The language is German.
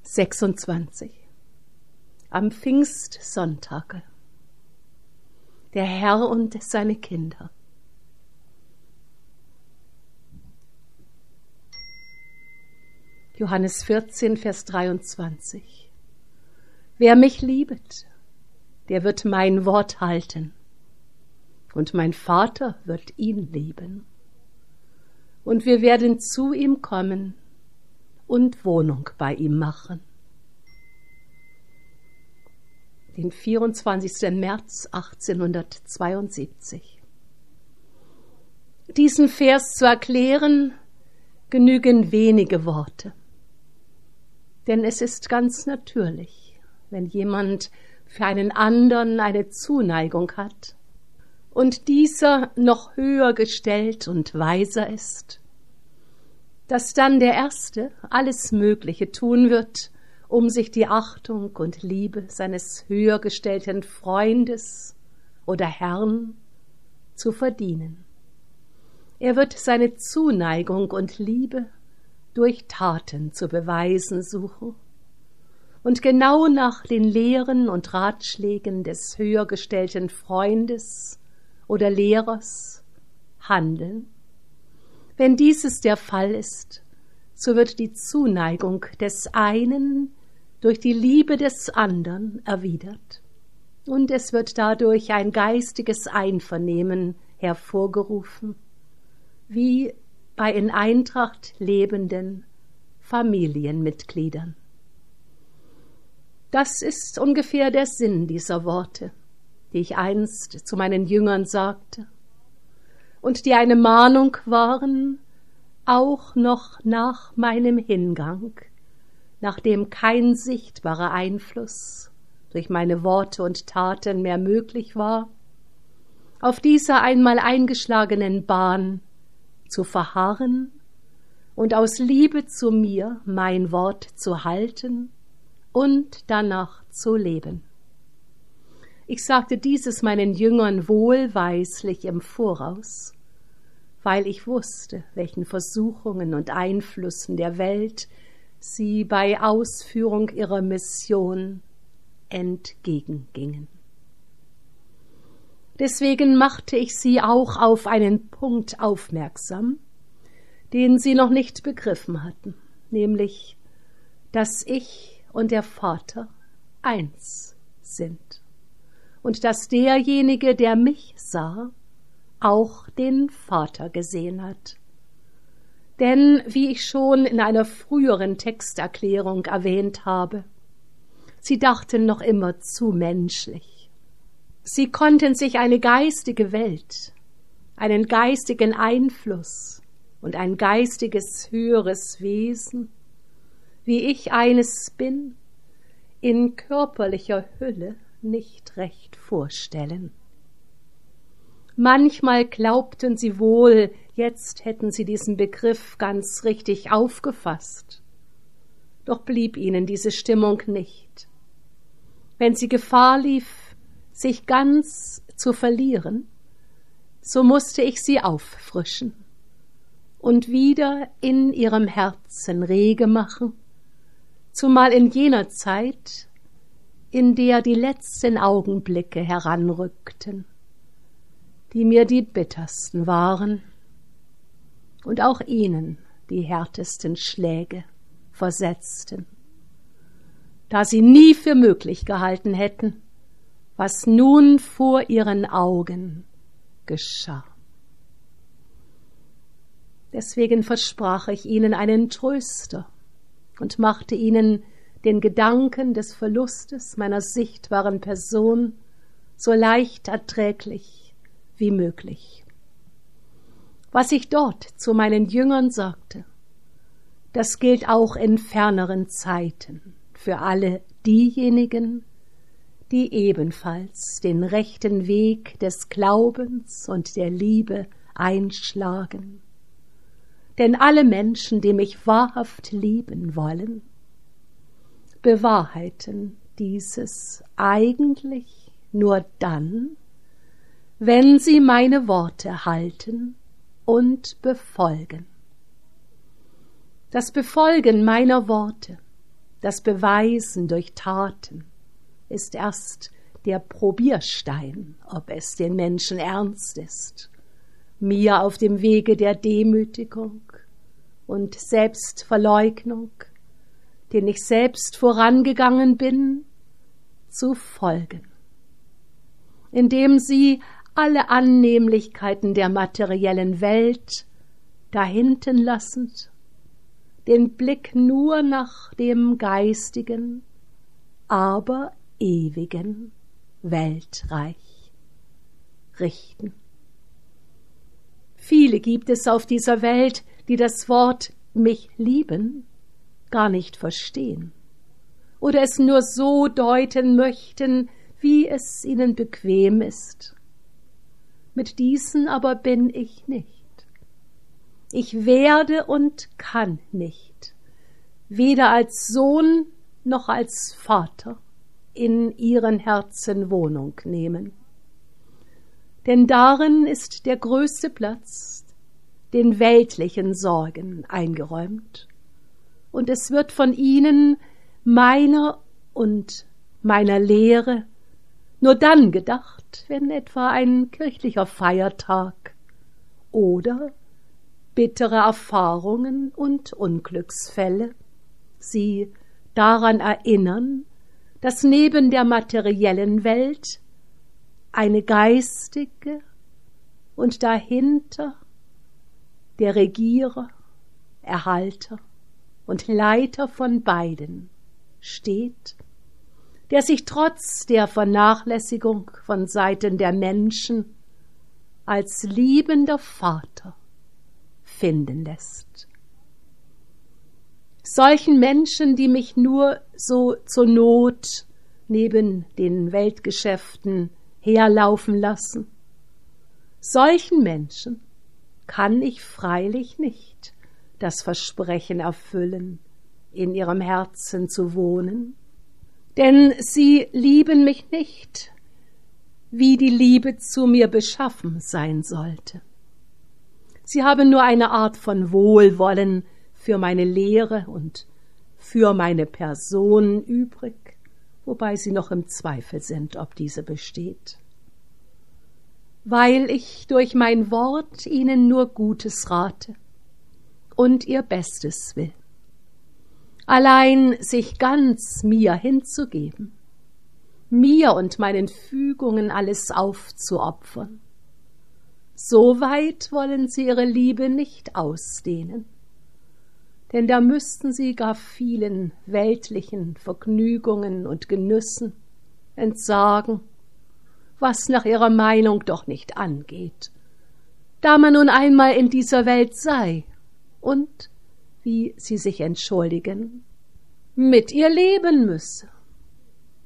26. Am Pfingstsonntage. Der Herr und seine Kinder. Johannes 14, Vers 23. Wer mich liebet, der wird mein Wort halten, und mein Vater wird ihn lieben. Und wir werden zu ihm kommen und Wohnung bei ihm machen. Den 24. März 1872. Diesen Vers zu erklären, genügen wenige Worte. Denn es ist ganz natürlich, wenn jemand für einen anderen eine Zuneigung hat und dieser noch höher gestellt und weiser ist, dass dann der Erste alles Mögliche tun wird, um sich die Achtung und Liebe seines höher gestellten Freundes oder Herrn zu verdienen. Er wird seine Zuneigung und Liebe durch Taten zu beweisen suchen und genau nach den Lehren und Ratschlägen des höher gestellten Freundes oder Lehrers handeln. Wenn dieses der Fall ist, so wird die Zuneigung des einen durch die Liebe des anderen erwidert und es wird dadurch ein geistiges Einvernehmen hervorgerufen, wie bei in Eintracht lebenden Familienmitgliedern. Das ist ungefähr der Sinn dieser Worte, die ich einst zu meinen Jüngern sagte und die eine Mahnung waren, auch noch nach meinem Hingang, nachdem kein sichtbarer Einfluss durch meine Worte und Taten mehr möglich war, auf dieser einmal eingeschlagenen Bahn zu verharren und aus Liebe zu mir mein Wort zu halten und danach zu leben. Ich sagte dieses meinen Jüngern wohlweislich im Voraus, weil ich wusste, welchen Versuchungen und Einflüssen der Welt sie bei Ausführung ihrer Mission entgegengingen. Deswegen machte ich sie auch auf einen Punkt aufmerksam, den sie noch nicht begriffen hatten, nämlich, dass ich und der Vater eins sind und dass derjenige, der mich sah, auch den Vater gesehen hat. Denn, wie ich schon in einer früheren Texterklärung erwähnt habe, sie dachten noch immer zu menschlich. Sie konnten sich eine geistige Welt, einen geistigen Einfluss und ein geistiges höheres Wesen, wie ich eines bin, in körperlicher Hülle nicht recht vorstellen. Manchmal glaubten sie wohl, jetzt hätten sie diesen Begriff ganz richtig aufgefasst. Doch blieb ihnen diese Stimmung nicht. Wenn sie Gefahr lief, sich ganz zu verlieren, so musste ich sie auffrischen und wieder in ihrem Herzen rege machen, zumal in jener Zeit, in der die letzten Augenblicke heranrückten, die mir die bittersten waren und auch ihnen die härtesten Schläge versetzten, da sie nie für möglich gehalten hätten, was nun vor ihren Augen geschah. Deswegen versprach ich ihnen einen Tröster und machte ihnen den Gedanken des Verlustes meiner sichtbaren Person so leicht erträglich wie möglich. Was ich dort zu meinen Jüngern sagte, das gilt auch in ferneren Zeiten für alle diejenigen, die ebenfalls den rechten Weg des Glaubens und der Liebe einschlagen. Denn alle Menschen, die mich wahrhaft lieben wollen, bewahrheiten dieses eigentlich nur dann, wenn sie meine Worte halten und befolgen. Das Befolgen meiner Worte Das Beweisen durch Taten ist erst der Probierstein, ob es den Menschen ernst ist, mir auf dem Wege der Demütigung und Selbstverleugnung, den ich selbst vorangegangen bin, zu folgen, indem sie alle Annehmlichkeiten der materiellen Welt dahinten lassend, den Blick nur nach dem geistigen, aber ewigen Weltreich richten. Viele gibt es auf dieser Welt, die das Wort mich lieben gar nicht verstehen oder es nur so deuten möchten, wie es ihnen bequem ist. Mit diesen aber bin ich nicht. Ich werde und kann nicht, weder als Sohn noch als Vater, in ihren Herzen Wohnung nehmen. Denn darin ist der größte Platz den weltlichen Sorgen eingeräumt, und es wird von ihnen, meiner und meiner Lehre, nur dann gedacht, wenn etwa ein kirchlicher Feiertag oder bittere Erfahrungen und Unglücksfälle sie daran erinnern, dass neben der materiellen Welt eine geistige und dahinter der Regierer, Erhalter und Leiter von beiden steht, der sich trotz der Vernachlässigung von Seiten der Menschen als liebender Vater finden lässt. Solchen Menschen, die mich nur so zur Not neben den Weltgeschäften herlaufen lassen, solchen Menschen kann ich freilich nicht das Versprechen erfüllen, in ihrem Herzen zu wohnen, denn sie lieben mich nicht, wie die Liebe zu mir beschaffen sein sollte. Sie haben nur eine Art von Wohlwollen für meine Lehre und für meine Person übrig, wobei sie noch im Zweifel sind, ob diese besteht. Weil ich durch mein Wort ihnen nur Gutes rate und ihr Bestes will. Allein sich ganz mir hinzugeben, mir und meinen Fügungen alles aufzuopfern, so weit wollen sie ihre Liebe nicht ausdehnen, denn da müssten sie gar vielen weltlichen Vergnügungen und Genüssen entsagen, was nach ihrer Meinung doch nicht angeht, da man nun einmal in dieser Welt sei und, wie sie sich entschuldigen, mit ihr leben müsse.